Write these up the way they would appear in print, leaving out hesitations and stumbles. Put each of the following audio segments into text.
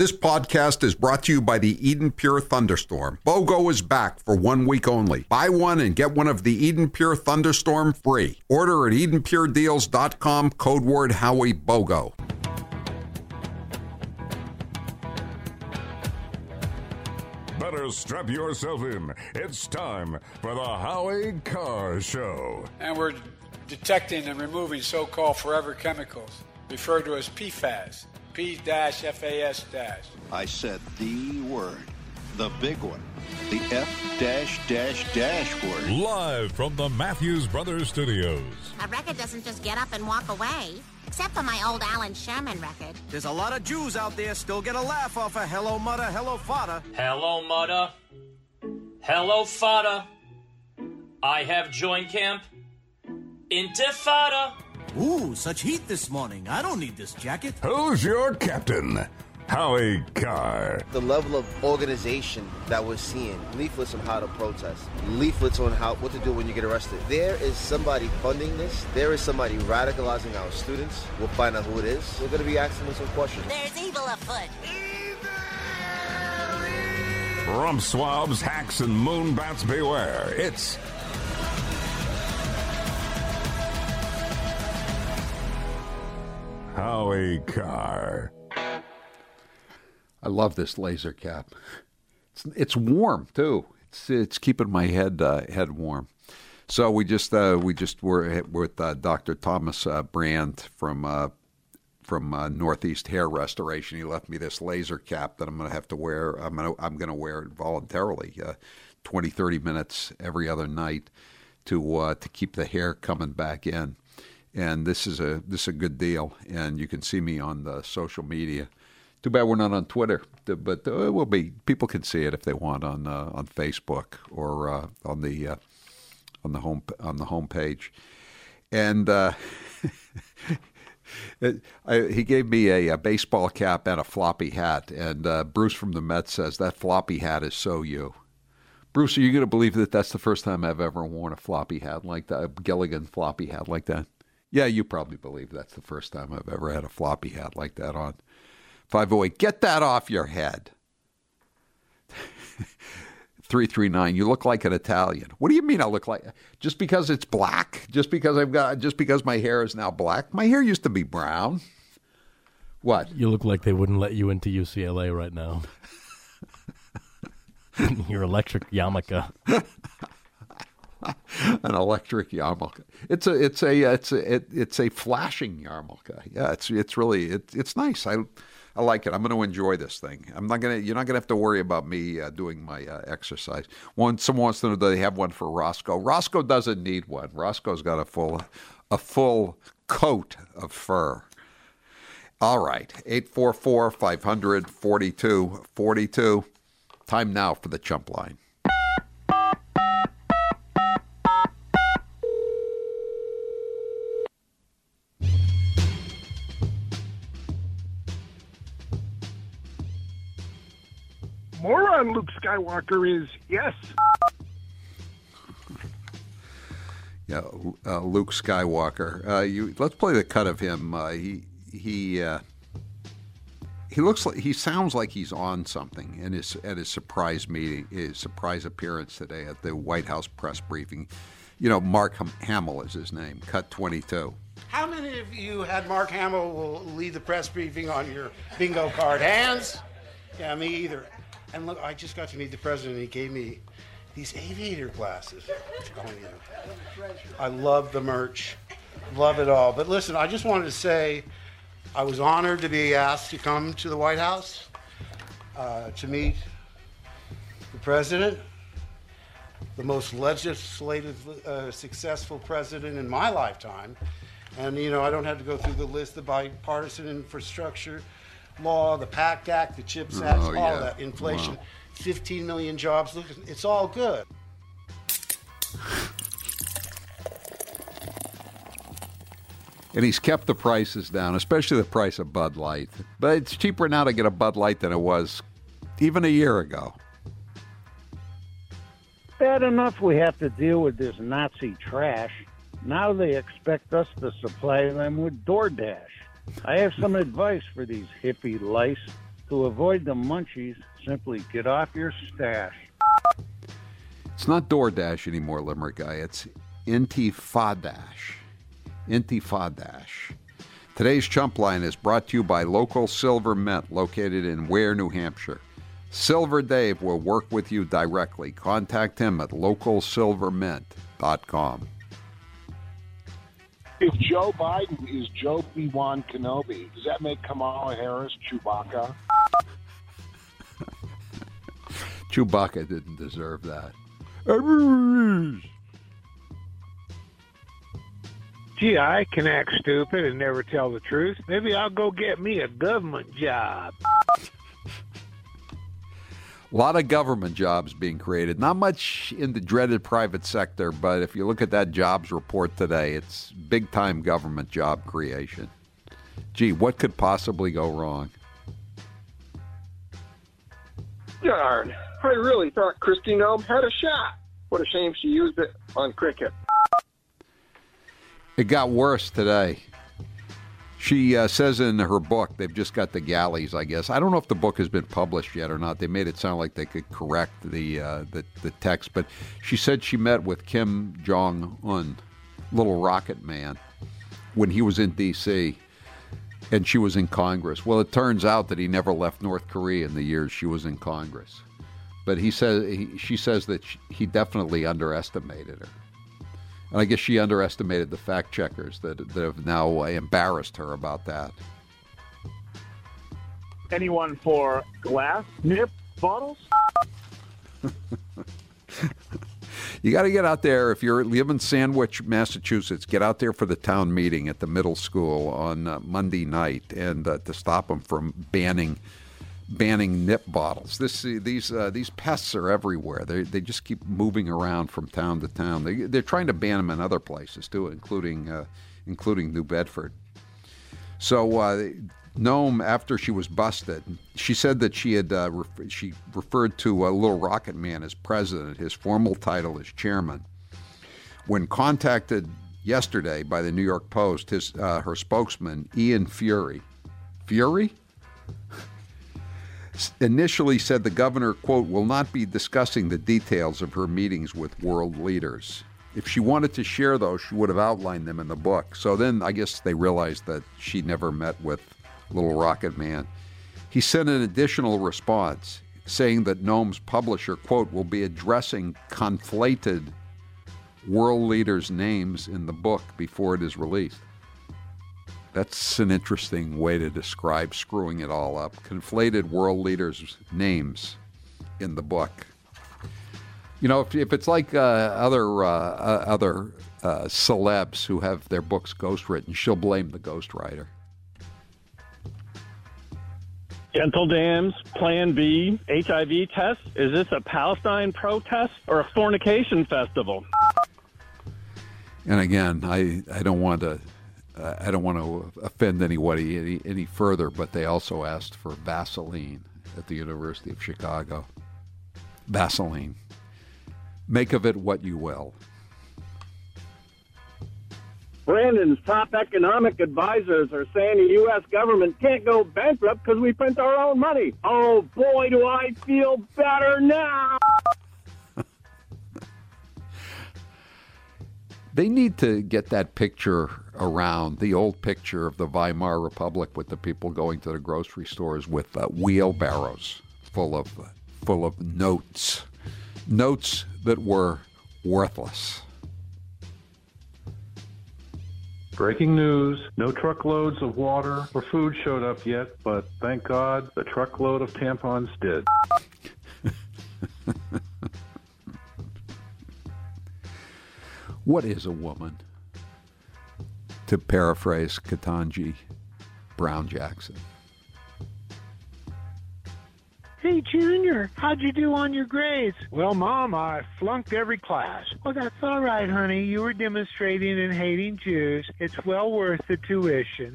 This podcast is brought to you by the Eden Pure Thunderstorm. BOGO is back for 1 week only. Buy one and get one of the Eden Pure Thunderstorm free. Order at EdenPureDeals.com, code word Howie BOGO. Better strap yourself in. It's time for the Howie Carr Show. And we're detecting and removing so-called forever chemicals, referred to as PFAS. P-FAS-. I said the word, the big one, the F-dash word. Live from the Matthews Brothers Studios. A record doesn't just get up and walk away, except for my old Alan Sherman record. There's a lot of Jews out there still get a laugh off of Hello Mother, Hello Father. Hello Mother, Hello Father. I have joined camp. Intifada. Ooh, such heat this morning. I don't need this jacket. Who's your captain? Howie Carr. The level of organization that we're seeing, leaflets on how to protest, leaflets on what to do when you get arrested. There is somebody funding this. There is somebody radicalizing our students. We'll find out who it is. We're going to be asking them some questions. There's evil afoot. Rump swabs, hacks, and moonbats beware. It's Howie Carr. I love this laser cap. It's warm too. It's keeping my head warm. So we just were with Dr. Thomas Brand from Northeast Hair Restoration. He left me this laser cap that I'm going to have to wear. I'm going to wear it voluntarily, 20, 30 minutes every other night to keep the hair coming back in. And this is a good deal. And you can see me on the social media. Too bad we're not on Twitter, but it will be. People can see it if they want on Facebook or on the home page. And he gave me a baseball cap and a floppy hat. And Bruce from the Mets says that floppy hat is so you. Bruce, are you going to believe that that's the first time I've ever worn a floppy hat like that, a Gilligan floppy hat like that? Yeah, you probably believe that's the first time I've ever had a floppy hat like that on. 508, get that off your head. 339, you look like an Italian. What do you mean I look like? Just because it's black? Just because my hair is now black? My hair used to be brown. What? You look like they wouldn't let you into UCLA right now. Your electric yarmulke. An electric yarmulke. It's a flashing yarmulke. Yeah, it's really nice. I like it. I'm going to enjoy this thing. You're not going to have to worry about me doing my exercise. Someone wants to know, do they have one for Roscoe? Roscoe doesn't need one. Roscoe's got a full coat of fur. All right, 844-500-4242. Time now for the Chump Line. Moron Luke Skywalker is yes. Yeah, Luke Skywalker. Let's play the cut of him. He sounds like he's on something at his surprise meeting, his surprise appearance today at the White House press briefing. Mark Hamill is his name. Cut 22. How many of you had Mark Hamill will lead the press briefing on your bingo card? Hands? Yeah, me either. And look, I just got to meet the president. He gave me these aviator glasses. I love the merch. Love it all. But listen, I just wanted to say I was honored to be asked to come to the White House to meet the president, the most legislatively successful president in my lifetime. And, I don't have to go through the list, the bipartisan infrastructure law, the PACT Act, the CHIPS Act, all that, inflation, 15 million jobs. Look, it's all good. And he's kept the prices down, especially the price of Bud Light. But it's cheaper now to get a Bud Light than it was even a year ago. Bad enough we have to deal with this Nazi trash. Now they expect us to supply them with DoorDash. I have some advice for these hippie lice. To avoid the munchies, simply get off your stash. It's not DoorDash anymore, Limerick guy. It's Intifadash. Intifadash. Today's Chump Line is brought to you by Local Silver Mint, located in Ware, New Hampshire. Silver Dave will work with you directly. Contact him at localsilvermint.com. If Joe Biden is Joe Obi-Wan Kenobi, does that make Kamala Harris Chewbacca? Chewbacca didn't deserve that. Gee, I can act stupid and never tell the truth. Maybe I'll go get me a government job. A lot of government jobs being created. Not much in the dreaded private sector, but if you look at that jobs report today, it's big-time government job creation. Gee, what could possibly go wrong? Darn, I really thought Kristi Noem had a shot. What a shame she used it on cricket. It got worse today. She says in her book, they've just got the galleys, I guess. I don't know if the book has been published yet or not. They made it sound like they could correct the text. But she said she met with Kim Jong-un, Little Rocket Man, when he was in D.C., and she was in Congress. Well, it turns out that he never left North Korea in the years she was in Congress. But she says that he definitely underestimated her. And I guess she underestimated the fact checkers that have now embarrassed her about that. Anyone for glass nip bottles? You got to get out there. If you live in Sandwich, Massachusetts, get out there for the town meeting at the middle school on Monday night, and to stop them from banning nip bottles. These pests are everywhere. They just keep moving around from town to town. They're trying to ban them in other places too, including New Bedford. So Noem, after she was busted, she said that she had she referred to Little Rocket Man as president. His formal title is chairman. When contacted yesterday by the New York Post, her spokesman Ian Fury initially said the governor, quote, will not be discussing the details of her meetings with world leaders. If she wanted to share those, she would have outlined them in the book. So then I guess they realized that she never met with Little Rocket Man. He sent an additional response saying that Noem's publisher, quote, will be addressing conflated world leaders' names in the book before it is released. That's an interesting way to describe screwing it all up. Conflated world leaders' names in the book. You know, if it's like other celebs who have their books ghostwritten, she'll blame the ghostwriter. Gentle dams, Plan B, HIV test. Is this a Palestine protest or a fornication festival? And again, I don't want to offend anybody any further, but they also asked for Vaseline at the University of Chicago. Vaseline. Make of it what you will. Brandon's top economic advisors are saying the U.S. government can't go bankrupt because we print our own money. Oh, boy, do I feel better now. They need to get that picture around, the old picture of the Weimar Republic with the people going to the grocery stores with wheelbarrows full of notes that were worthless. Breaking news, no truckloads of water or food showed up yet, but thank God the truckload of tampons did. What is a woman? To paraphrase Ketanji Brown Jackson. Hey, Junior, how'd you do on your grades? Well, Mom, I flunked every class. Well, that's all right, honey. You were demonstrating and hating Jews. It's well worth the tuition.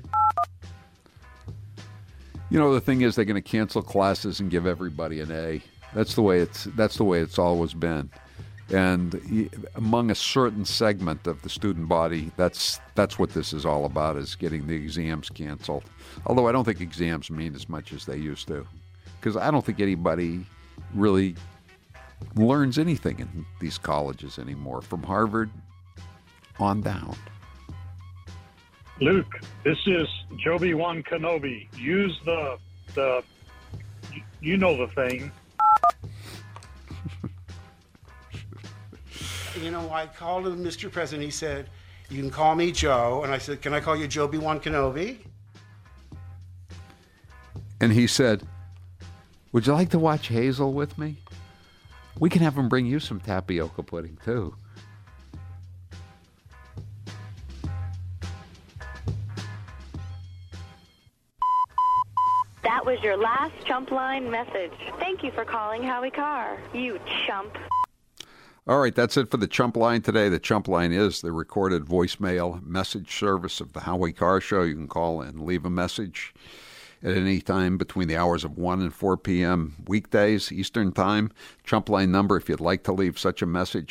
You know, the thing is, they're going to cancel classes and give everybody an A. That's the way it's always been. And among a certain segment of the student body, that's what this is all about, is getting the exams canceled. Although I don't think exams mean as much as they used to. because I don't think anybody really learns anything in these colleges anymore, from Harvard on down. Luke, this is Joby Wan Kenobi. Use the you know the thing. You know, I called him Mr. President. He said, "You can call me Joe." And I said, "Can I call you Joby Wan Kenobi?" And he said, "Would you like to watch Hazel with me? We can have him bring you some tapioca pudding, too." That was your last chump line message. Thank you for calling Howie Carr, you chump. All right, that's it for the Chump Line today. The Chump Line is the recorded voicemail message service of the Howie Carr Show. You can call and leave a message at any time between the hours of 1 and 4 p.m. weekdays, Eastern Time. Chump Line number, if you'd like to leave such a message,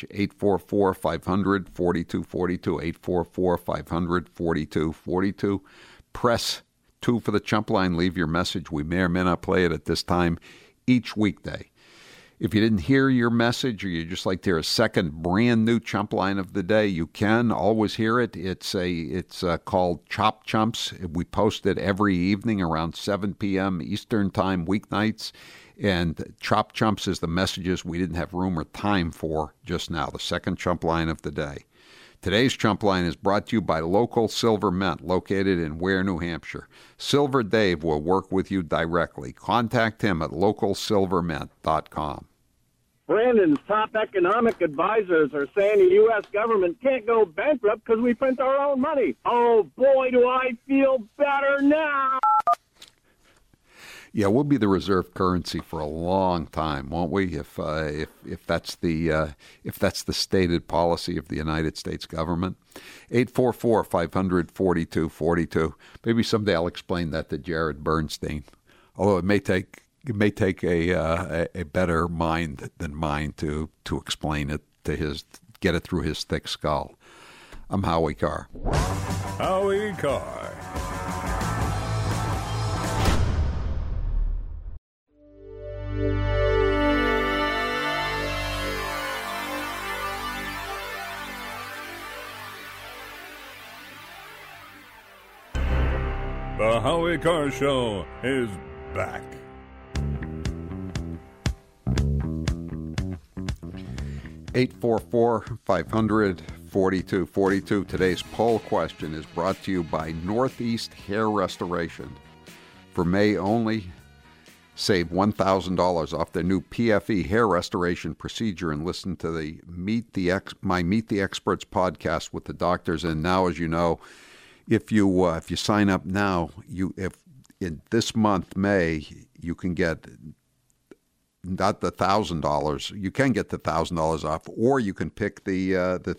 844-500-4242, 844-500-4242. Press 2 for the Chump Line. Leave your message. We may or may not play it at this time each weekday. If you didn't hear your message, or you just like to hear a second brand new Chump Line of the day, you can always hear it. It's called Chop Chumps. We post it every evening around 7 p.m. Eastern Time, weeknights. And Chop Chumps is the messages we didn't have room or time for just now, the second Chump Line of the day. Today's Chump Line is brought to you by Local Silver Mint, located in Ware, New Hampshire. Silver Dave will work with you directly. Contact him at localsilvermint.com. Brandon's top economic advisors are saying the U.S. government can't go bankrupt because we print our own money. Oh, boy, do I feel better now. Yeah, we'll be the reserve currency for a long time, won't we? If that's the stated policy of the United States government. 844-500-4242. Maybe someday I'll explain that to Jared Bernstein. Although it may take a better mind than mine to explain it to get it through his thick skull. I'm Howie Carr. Howie Carr. The Howie Carr Show is back. Eight 844-500-4242. Today's poll question is brought to you by Northeast Hair Restoration. For May only, save $1,000 off their new PFE hair restoration procedure and listen to the Meet the Experts podcast with the doctors. And now, as you know, if you sign up now, if in this month, May, you can get not the $1,000. You can get the $1,000 off, or you can pick the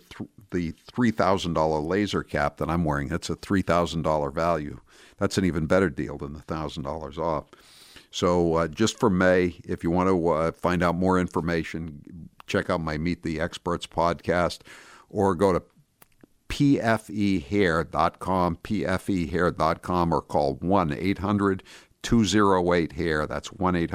$3,000 laser cap that I'm wearing. That's a $3,000 value. That's an even better deal than the $1,000 off. So just for May, if you want to find out more information, check out my Meet the Experts podcast, or go to pfehair.com, pfehair.com, or call 1-800-208-HAIR. That's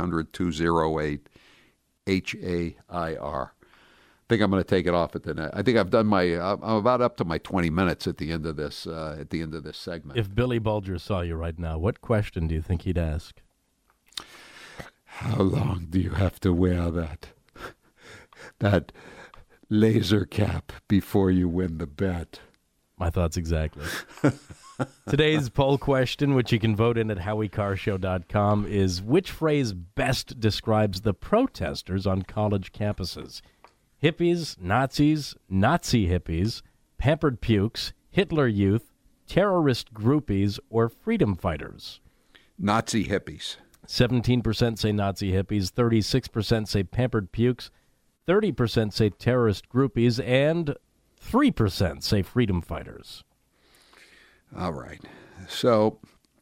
1-800-208-HAIR. I think I'm going to take it off at the net. I think I've done I'm about up to my 20 minutes at the end of this segment. If Billy Bulger saw you right now, what question do you think he'd ask? How long do you have to wear that laser cap before you win the bet? My thoughts exactly. Today's poll question, which you can vote in at HowieCarrshow.com, is which phrase best describes the protesters on college campuses? Hippies, Nazis, Nazi hippies, pampered pukes, Hitler Youth, terrorist groupies, or freedom fighters? Nazi hippies. 17% say Nazi hippies, 36% say pampered pukes, 30% say terrorist groupies, and 3% say freedom fighters. All right. So,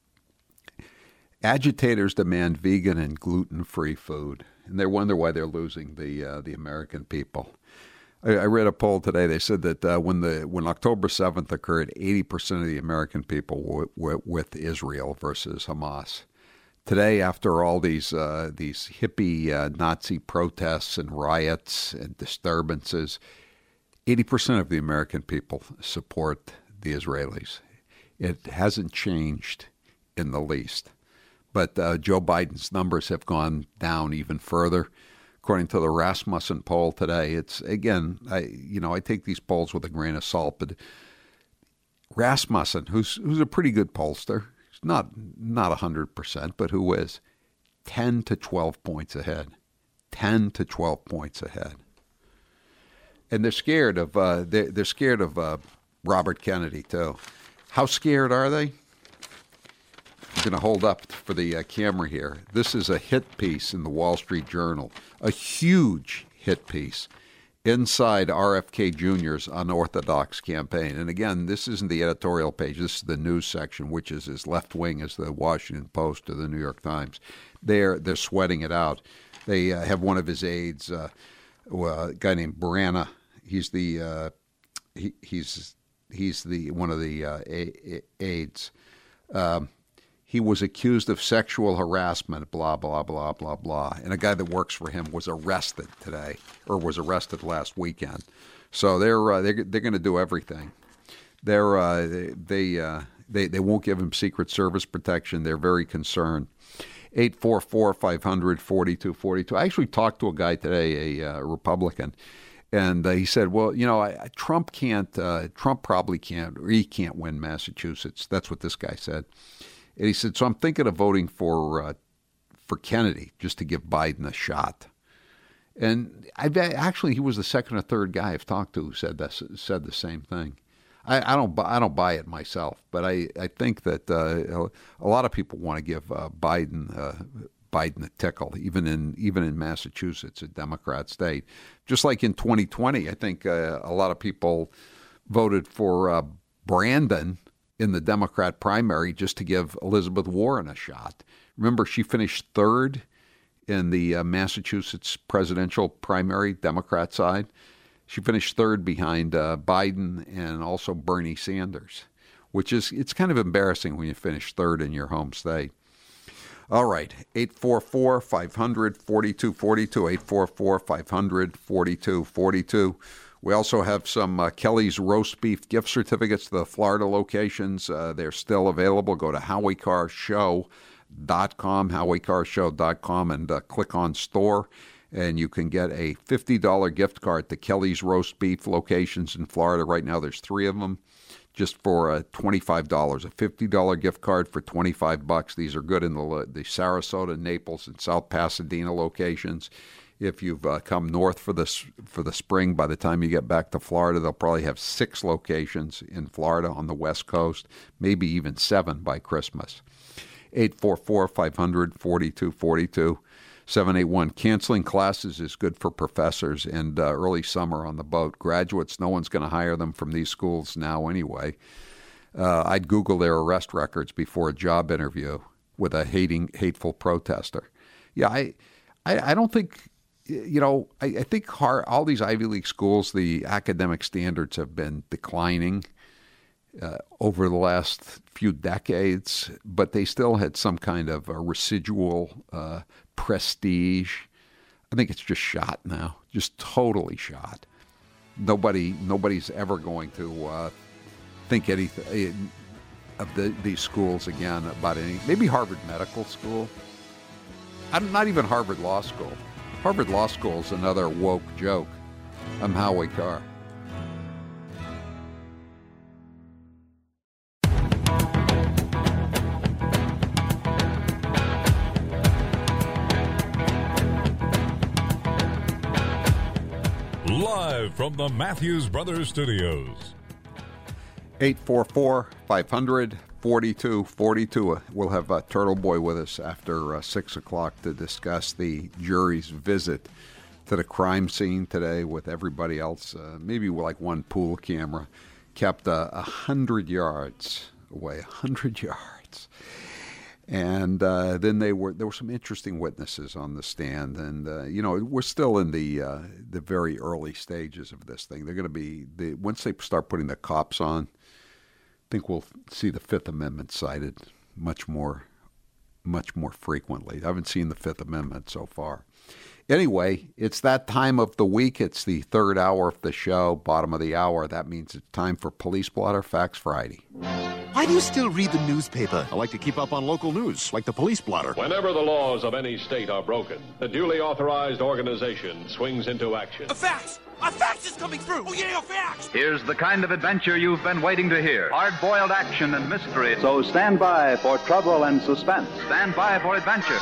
agitators demand vegan and gluten-free food, and they wonder why they're losing the American people. I read a poll today. They said that when October 7th occurred, 80% of the American people were with Israel versus Hamas. Today, after all these hippie Nazi protests and riots and disturbances, 80% of the American people support the Israelis. It hasn't changed in the least. But Joe Biden's numbers have gone down even further. According to the Rasmussen poll today, it's, again, I take these polls with a grain of salt, but Rasmussen, who's a pretty good pollster, not 100%, but who is, 10 to 12 points ahead. 10 to 12 points ahead. And they're scared of Robert Kennedy too. How scared are they? I'm going to hold up for the camera here. This is a hit piece in the Wall Street Journal, a huge hit piece inside RFK Jr.'s unorthodox campaign. And again, this isn't the editorial page. This is the news section, which is as left-wing as the Washington Post or the New York Times. They're sweating it out. They have one of his aides, a guy named Brana. He's the one of the aides. He was accused of sexual harassment, blah, blah, blah, blah, blah. And a guy that works for him was arrested today, or was arrested last weekend. So they're going to do everything. They won't give him Secret Service protection. They're very concerned. 844-500-4242. I actually talked to a guy today, a Republican, and he said, well, Trump probably can't, or he can't win Massachusetts. That's what this guy said. And he said, so I'm thinking of voting for Kennedy just to give Biden a shot. And he was the second or third guy I've talked to who said the same thing. I don't buy it myself, but I think that a lot of people want to give Biden a tickle, even in Massachusetts, a Democrat state. Just like in 2020, I think a lot of people voted for Brandon in the Democrat primary just to give Elizabeth Warren a shot. Remember, she finished third in the Massachusetts presidential primary, Democrat side. She finished third behind Biden and also Bernie Sanders, it's kind of embarrassing when you finish third in your home state. All right, 844-500-4242, 844-500-4242. We also have some Kelly's Roast Beef gift certificates to the Florida locations. They're still available. Go to HowieCarShow.com, HowieCarShow.com, and click on store, and you can get a $50 gift card to Kelly's Roast Beef locations in Florida. Right now there's 3 of them, just for $25. A $50 gift card for $25. These are good in the Sarasota, Naples, and South Pasadena locations. If you've come north for the spring, by the time you get back to Florida, they'll probably have 6 locations in Florida on the West Coast, maybe even 7 by Christmas. 844-500-4242, 781. Canceling classes is good for professors and early summer on the boat. Graduates, no one's going to hire them from these schools now anyway. I'd Google their arrest records before a job interview with a hateful protester. Yeah, I don't think... I think all these Ivy League schools, the academic standards have been declining over the last few decades, but they still had some kind of a residual prestige. I think it's just shot now, just totally shot. Nobody's ever going to think anything of these schools again about any. Maybe Harvard Medical School. Not even Harvard Law School. Harvard Law School is another woke joke. I'm Howie Carr. Live from the Matthews Brothers Studios. 844-500-4242. We'll have Turtle Boy with us after 6 o'clock to discuss the jury's visit to the crime scene today with everybody else. Maybe like one pool camera kept 100 yards away, 100 yards. And then there were some interesting witnesses on the stand, and we're still in the very early stages of this thing. They're going to be once they start putting the cops on. I think we'll see the Fifth Amendment cited much more much more frequently. I haven't seen the Fifth Amendment so far. Anyway, it's that time of the week. It's the third hour of the show, bottom of the hour. That means it's time for Police Blotter Facts Friday. Why do you still read the newspaper? I like to keep up on local news, like the Police Blotter. Whenever the laws of any state are broken, the duly authorized organization swings into action. A fax! A fax is coming through! Oh, yeah, a fax! Here's the kind of adventure you've been waiting to hear. Hard-boiled action and mystery. So stand by for trouble and suspense. Stand by for adventure.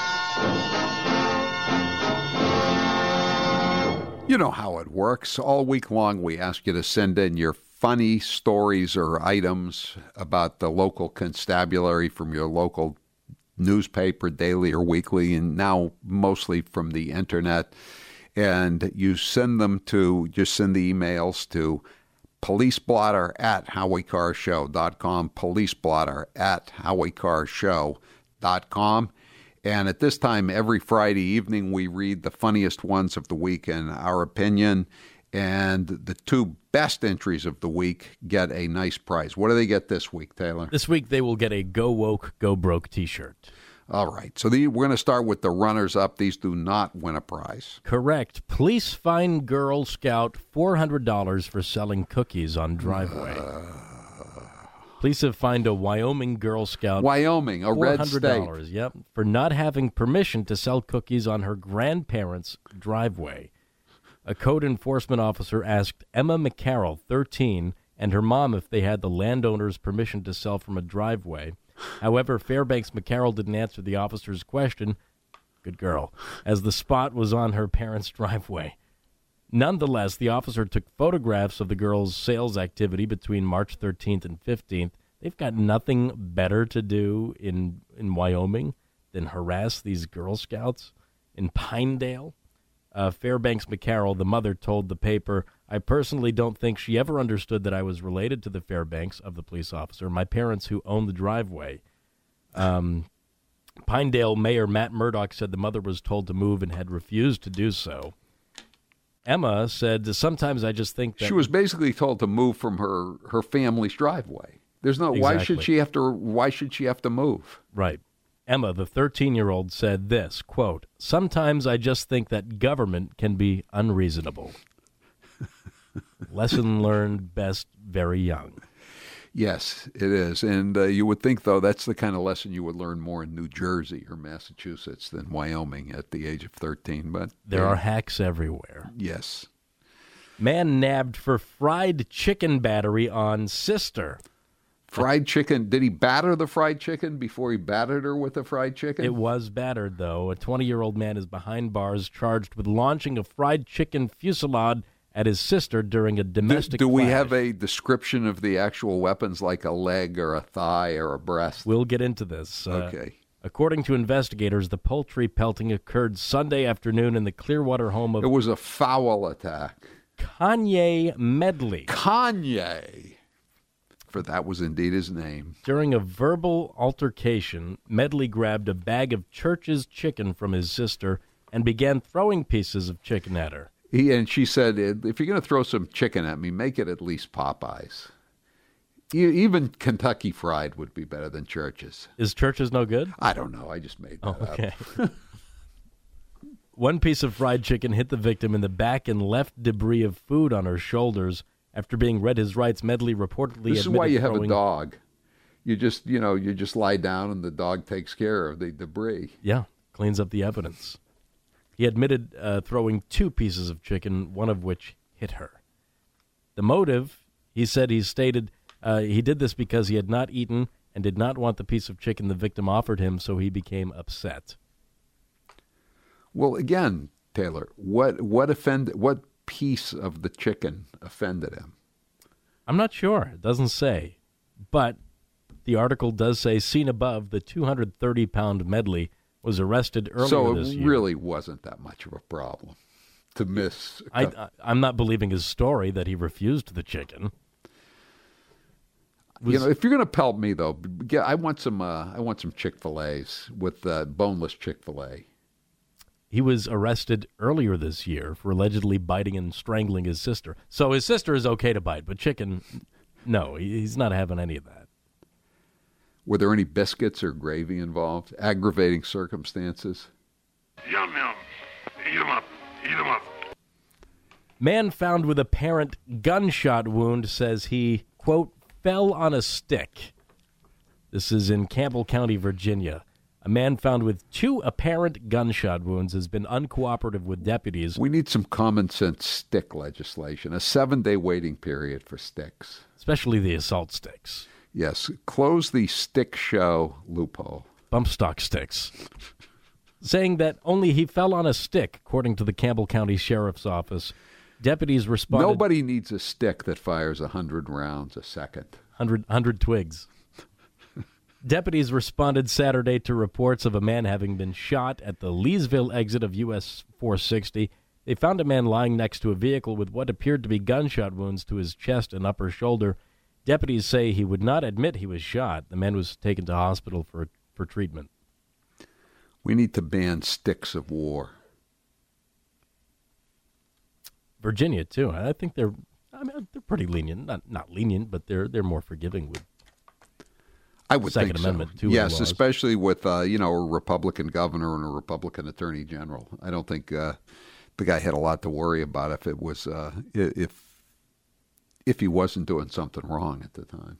You know how it works. All week long, we ask you to send in your funny stories or items about the local constabulary from your local newspaper, daily or weekly, and now mostly from the internet. And you send them to, just send the emails to policeblotter@howiecarrshow.com, policeblotter@howiecarrshow.com. And at this time, every Friday evening, we read the funniest ones of the week in our opinion. And the two best entries of the week get a nice prize. What do they get this week, Taylor? This week, they will get a Go Woke, Go Broke t-shirt. All right. So we're going to start with the runners-up. These do not win a prize. Correct. Police fine Girl Scout $400 for selling cookies on driveway. Police have fined a Wyoming Girl Scout. Wyoming, a red state. $400, yep, for not having permission to sell cookies on her grandparents' driveway. A code enforcement officer asked Emma McCarroll, 13, and her mom if they had the landowner's permission to sell from a driveway. However, Fairbanks McCarroll didn't answer the officer's question, good girl, as the spot was on her parents' driveway. Nonetheless, the officer took photographs of the girl's sales activity between March 13th and 15th. They've got nothing better to do in Wyoming than harass these Girl Scouts in Pinedale. Fairbanks McCarroll, the mother, told the paper, I personally don't think she ever understood that I was related to the Fairbanks of the police officer, my parents who own the driveway. Pinedale Mayor Matt Murdock said the mother was told to move and had refused to do so. Emma said, sometimes I just think that... She was basically told to move from her family's driveway. There's no... Exactly. Why should she have to move? Right. Emma, the 13-year-old, said this, quote, sometimes I just think that government can be unreasonable. Lesson learned best very young. Yes, it is. And you would think, though, that's the kind of lesson you would learn more in New Jersey or Massachusetts than Wyoming at the age of 13. But there are hacks everywhere. Yes. Man nabbed for fried chicken battery on sister. Fried chicken. Did he batter the fried chicken before he battered her with the fried chicken? It was battered, though. A 20-year-old man is behind bars charged with launching a fried chicken fusillade at his sister during a domestic Do we clash. have a description of the actual weapons, like a leg or a thigh or a breast? We'll get into this. Okay. According to investigators, the poultry pelting occurred Sunday afternoon in the Clearwater home of... It was a foul attack. Kanye Medley. Kanye. For that was indeed his name. During a verbal altercation, Medley grabbed a bag of Church's chicken from his sister and began throwing pieces of chicken at her. And she said, if you're going to throw some chicken at me, make it at least Popeyes. Even Kentucky Fried would be better than Church's. Is Church's no good? I don't know. I just made that up. One piece of fried chicken hit the victim in the back and left debris of food on her shoulders. After being read his rights, Medley reportedly This is why you have a dog. You just lie down and the dog takes care of the debris. Yeah, cleans up the evidence. He admitted throwing 2 pieces of chicken, one of which hit her. The motive, he said, he stated he did this because he had not eaten and did not want the piece of chicken the victim offered him, so he became upset. Well, again, Taylor, what piece of the chicken offended him? I'm not sure. It doesn't say. But the article does say, seen above, the 230-pound Medley was arrested earlier this year. So it really wasn't that much of a problem to miss. I'm not believing his story that he refused the chicken. If you're going to pelt me, though, I want some Chick-fil-A's with boneless Chick-fil-A. He was arrested earlier this year for allegedly biting and strangling his sister. So his sister is okay to bite, but chicken, no, he's not having any of that. Were there any biscuits or gravy involved? Aggravating circumstances? Yum, yum. Eat 'em up. Eat 'em up. Man found with apparent gunshot wound says he, quote, fell on a stick. This is in Campbell County, Virginia. A man found with 2 apparent gunshot wounds has been uncooperative with deputies. We need some common sense stick legislation, a 7-day waiting period for sticks. Especially the assault sticks. Yes, close the stick show loophole. Bump stock sticks. Saying that only he fell on a stick, according to the Campbell County Sheriff's Office. Deputies responded... Nobody needs a stick that fires 100 rounds a second. 100 twigs. Deputies responded Saturday to reports of a man having been shot at the Leesville exit of US 460. They found a man lying next to a vehicle with what appeared to be gunshot wounds to his chest and upper shoulder. Deputies say he would not admit he was shot. The man was taken to hospital for treatment. We need to ban sticks of war. Virginia, too. I think they're pretty lenient. Not lenient, but they're more forgiving with I would Second think Amendment so. to Yes, laws. especially with a Republican governor and a Republican attorney general. I don't think the guy had a lot to worry about if it was if he wasn't doing something wrong at the time.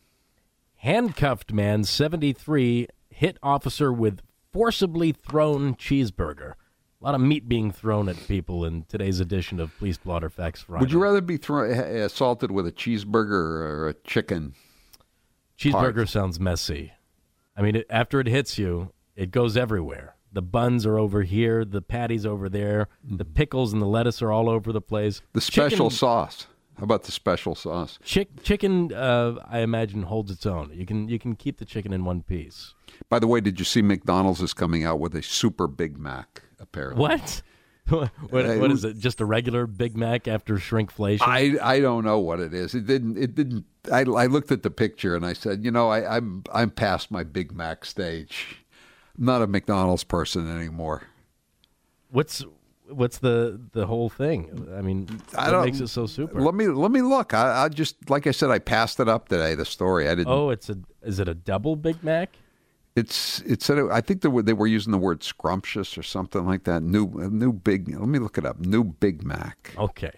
Handcuffed man, 73, hit officer with forcibly thrown cheeseburger. A lot of meat being thrown at people in today's edition of Police Blotter Facts Friday. Would you rather be assaulted with a cheeseburger or a chicken? Cheeseburger part? sounds messy. I mean, after it hits you, it goes everywhere. The buns are over here, the patties over there, the pickles and the lettuce are all over the place. The special sauce. How about the special sauce? Chicken, I imagine, holds its own. You can keep the chicken in one piece. By the way, did you see McDonald's is coming out with a super Big Mac, apparently? What? What is it? Just a regular Big Mac after shrinkflation? I don't know what it is. It didn't. I looked at the picture and I said, I'm past my Big Mac stage. I'm not a McDonald's person anymore. What's the whole thing? I mean, what makes it so super? Let me look. I just, like I said, I passed it up today. The story I didn't. Oh, is it a double Big Mac? It said I think they were using the word scrumptious or something like that. New big. Let me look it up. New Big Mac. Okay.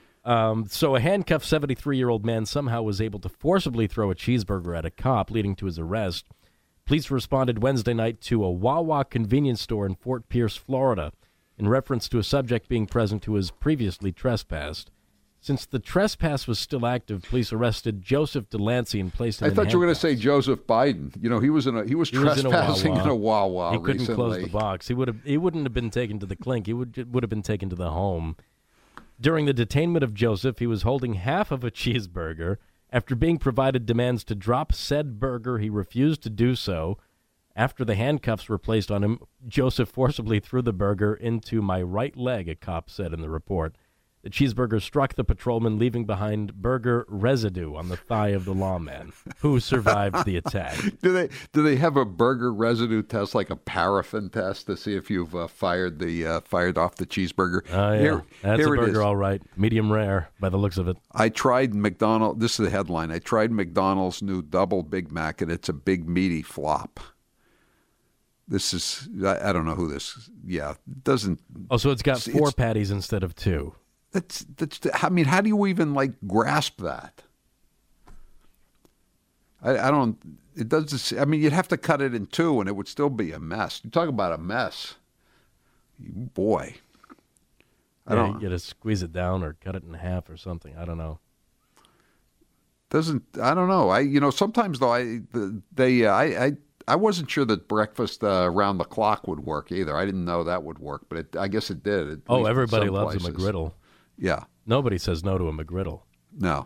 So a handcuffed 73-year-old man somehow was able to forcibly throw a cheeseburger at a cop, leading to his arrest. Police responded Wednesday night to a Wawa convenience store in Fort Pierce, Florida, in reference to a subject being present who was previously trespassed. Since the trespass was still active, police arrested Joseph Delancey and placed him in I thought you were going to handcuffs. say Joseph Biden. He was trespassing in a Wawa He couldn't recently. close the box. He wouldn't have been taken to the clink. He would have been taken to the home. During the detainment of Joseph, he was holding half of a cheeseburger. After being provided demands to drop said burger, he refused to do so. After the handcuffs were placed on him, Joseph forcibly threw the burger into my right leg, a cop said in the report. The cheeseburger struck the patrolman, leaving behind burger residue on the thigh of the lawman, who survived the attack. Do they have a burger residue test, like a paraffin test, to see if you've fired off the cheeseburger? Oh, yeah. That's here a it burger, is. all right. Medium rare, by the looks of it. I tried McDonald's. This is the headline. I tried McDonald's new double Big Mac, and it's a big meaty flop. This is, I don't know who this, doesn't. Oh, so it's got 4 patties instead of 2. That's. I mean, how do you even grasp that? I don't. It doesn't. I mean, you'd have to cut it in 2, and it would still be a mess. You talk about a mess, boy. I don't. You got to squeeze it down or cut it in half or something. I don't know. I don't know. Sometimes though, I wasn't sure that breakfast around the clock would work either. I didn't know that would work, but I guess it did. Everybody loves a McGriddle. Yeah. Nobody says no to a McGriddle. No.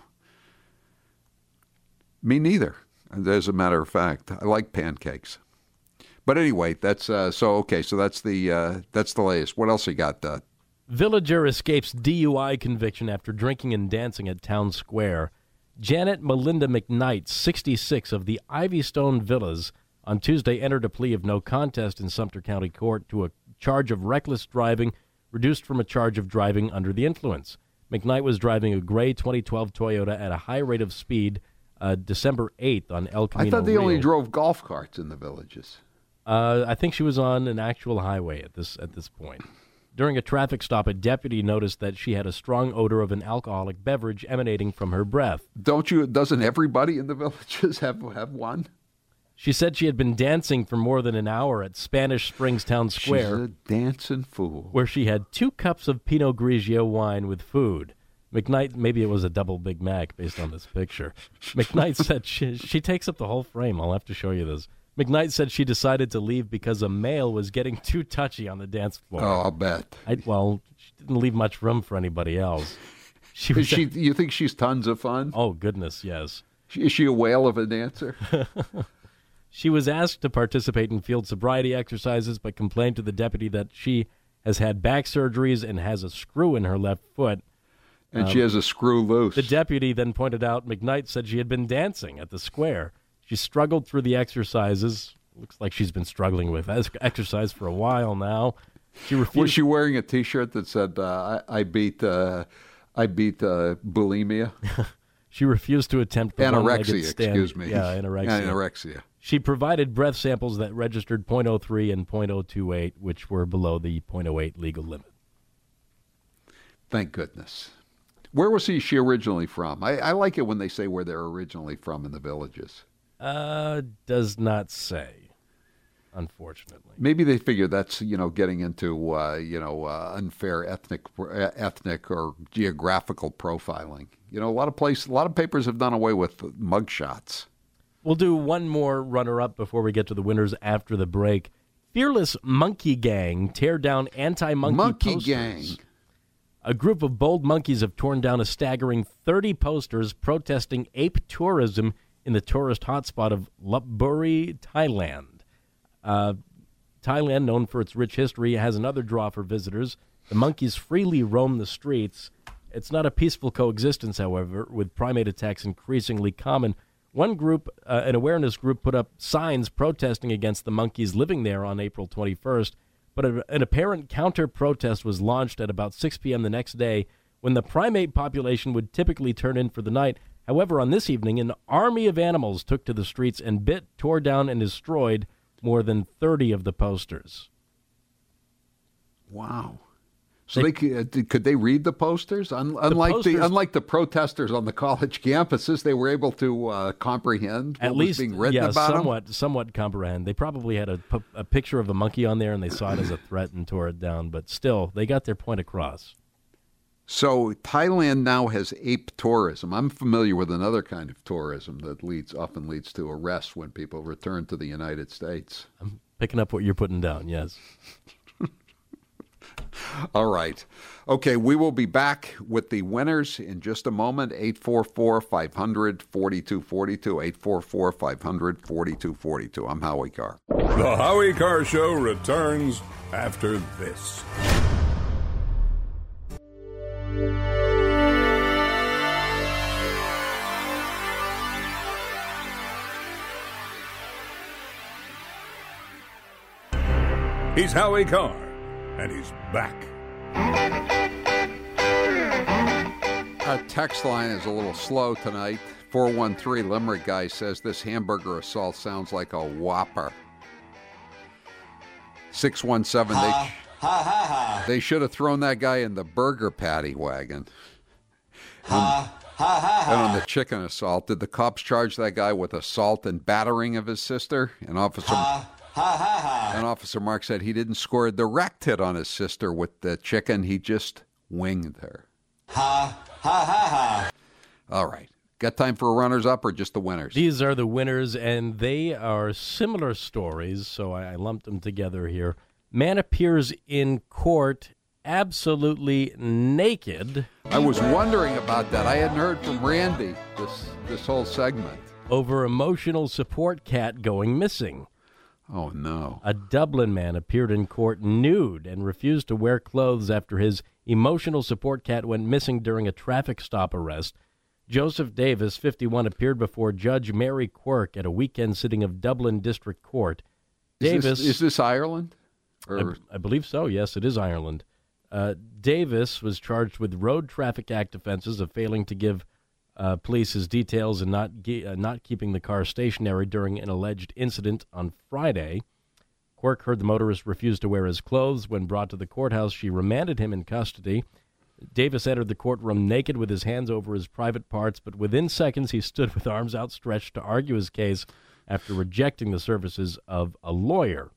Me neither, as a matter of fact. I like pancakes. But anyway, that's so that's the latest. What else you got? Villager escapes DUI conviction after drinking and dancing at Town Square. Janet Melinda McKnight, 66, of the Ivystone Villas, on Tuesday entered a plea of no contest in Sumter County Court to a charge of reckless driving, reduced from a charge of driving under the influence. McKnight was driving a gray 2012 Toyota at a high rate of speed December 8th on El Camino I thought they only Real. drove golf carts in the villages. I think she was on an actual highway at this point. During a traffic stop, a deputy noticed that she had a strong odor of an alcoholic beverage emanating from her breath. Doesn't everybody in the villages have one? She said she had been dancing for more than an hour at Spanish Springs Town Square. She's a dancing fool. Where she had 2 cups of Pinot Grigio wine with food. McKnight, maybe it was a double Big Mac based on this picture. McKnight said she takes up the whole frame. I'll have to show you this. McKnight said she decided to leave because a male was getting too touchy on the dance floor. Oh, I'll bet. She didn't leave much room for anybody else. You think she's tons of fun? Oh, goodness, yes. Is she a whale of a dancer? She was asked to participate in field sobriety exercises, but complained to the deputy that she has had back surgeries and has a screw in her left foot. And she has a screw loose. The deputy then pointed out McKnight said she had been dancing at the square. She struggled through the exercises. Looks like she's been struggling with exercise for a while now. She refused. Was she wearing a T-shirt that said, I beat bulimia? She refused to attempt the anorexia, stand. excuse me. Yeah, anorexia. She provided breath samples that registered .03 and .028, which were below the .08 legal limit. Thank goodness. Where was she originally from? I like it when they say where they're originally from in the villages. Does not say, unfortunately. Maybe they figure that's, getting into, unfair ethnic or geographical profiling. A lot of papers have done away with mugshots. We'll do one more runner-up before we get to the winners after the break. Fearless Monkey Gang tear down anti-monkey posters. Gang. A group of bold monkeys have torn down a staggering 30 posters protesting ape tourism in the tourist hotspot of Lopburi, Thailand. Thailand, known for its rich history, has another draw for visitors. The monkeys freely roam the streets. It's not a peaceful coexistence, however, with primate attacks increasingly common. One group, an awareness group, put up signs protesting against the monkeys living there on April 21st, but an apparent counter-protest was launched at about 6 p.m. the next day when the primate population would typically turn in for the night. However, on this evening, an army of animals took to the streets and bit, tore down, and destroyed more than 30 of the posters. Wow. So could they read the posters? Unlike the protesters on the college campuses, they were able to comprehend what was being written about them? Somewhat comprehend. They probably had a picture of a monkey on there, and they saw it as a threat and tore it down. But still, they got their point across. So Thailand now has ape tourism. I'm familiar with another kind of tourism that often leads to arrests when people return to the United States. I'm picking up what you're putting down, yes. All right. Okay, we will be back with the winners in just a moment. 844-500-4242, 844-500-4242. I'm Howie Carr. The Howie Carr Show returns after this. He's Howie Carr, and he's back. Our text line is a little slow tonight. 413 Limerick guy says this hamburger assault sounds like a Whopper. 617, they should have thrown that guy in the burger patty wagon. And on the chicken assault, did the cops charge that guy with assault and battering of his sister? And Officer Mark said he didn't score a direct hit on his sister with the chicken. He just winged her. All right. Got time for runners-up or just the winners? These are the winners, and they are similar stories, so I lumped them together here. Man appears in court absolutely naked. I was wondering about that. I hadn't heard from Randy this whole segment. Over emotional support cat going missing. Oh, no. A Dublin man appeared in court nude and refused to wear clothes after his emotional support cat went missing during a traffic stop arrest. Joseph Davis, 51, appeared before Judge Mary Quirk at a weekend sitting of Dublin District Court. Is this Ireland? I believe so, yes, it is Ireland. Davis was charged with Road Traffic Act offenses of failing to give Police's details in not keeping the car stationary during an alleged incident on Friday. Quirk heard the motorist refuse to wear his clothes. When brought to the courthouse, she remanded him in custody. Davis entered the courtroom naked with his hands over his private parts, but within seconds he stood with arms outstretched to argue his case after rejecting the services of a lawyer.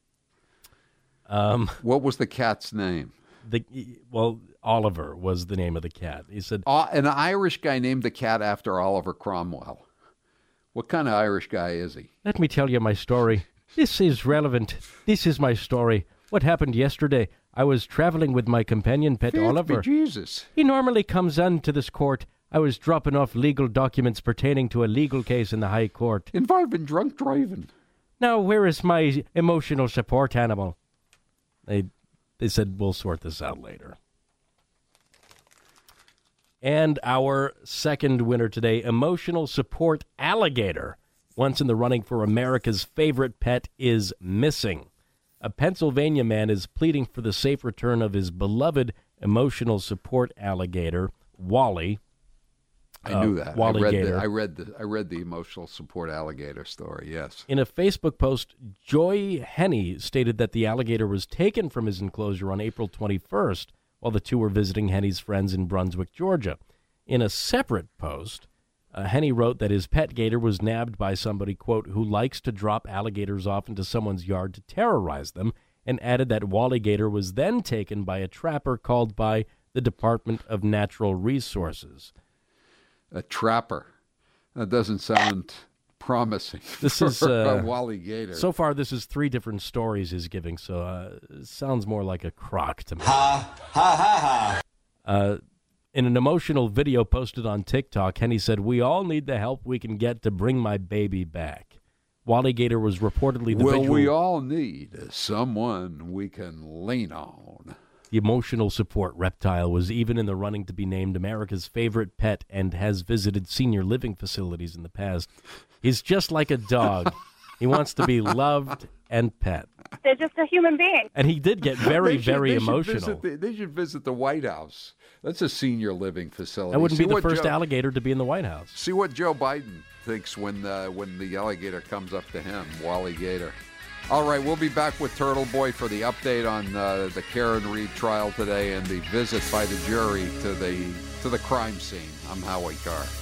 What was the cat's name? Oliver was the name of the cat. He said, an Irish guy named the cat after Oliver Cromwell. What kind of Irish guy is he? "Let me tell you my story. This is relevant. This is my story. What happened yesterday? I was traveling with my companion pet Oliver. Jesus. He normally comes on to this court. I was dropping off legal documents pertaining to a legal case in the High Court. Involving drunk driving. Now, where is my emotional support animal?" They said, "We'll sort this out later." And our second winner today, emotional support alligator, once in the running for America's favorite pet, is missing. A Pennsylvania man is pleading for the safe return of his beloved emotional support alligator, Wally. I knew that. Wally-gator. I read the emotional support alligator story, yes. In a Facebook post, Joy Henney stated that the alligator was taken from his enclosure on April 21st while the two were visiting Henney's friends in Brunswick, Georgia. In a separate post, Henney wrote that his pet gator was nabbed by somebody, quote, "who likes to drop alligators off into someone's yard to terrorize them," and added that Wally Gator was then taken by a trapper called by the Department of Natural Resources. A trapper. That doesn't sound promising. This is Wally Gator. So far, this is 3 different stories he's giving, so it sounds more like a crock to me. Ha, ha, ha, ha. In an emotional video posted on TikTok, Henney said, "We all need the help we can get to bring my baby back." Wally Gator was reportedly the visual... we all need someone we can lean on. The emotional support reptile was even in the running to be named America's favorite pet and has visited senior living facilities in the past. He's just like a dog. He wants to be loved and pet. They're just a human being. And he did get very emotional. They should visit the White House. That's a senior living facility. That wouldn't be the first alligator to be in the White House. See what Joe Biden thinks when the alligator comes up to him, Wally Gator. All right, we'll be back with Turtle Boy for the update on the Karen Reed trial today and the visit by the jury to the crime scene. I'm Howie Carr.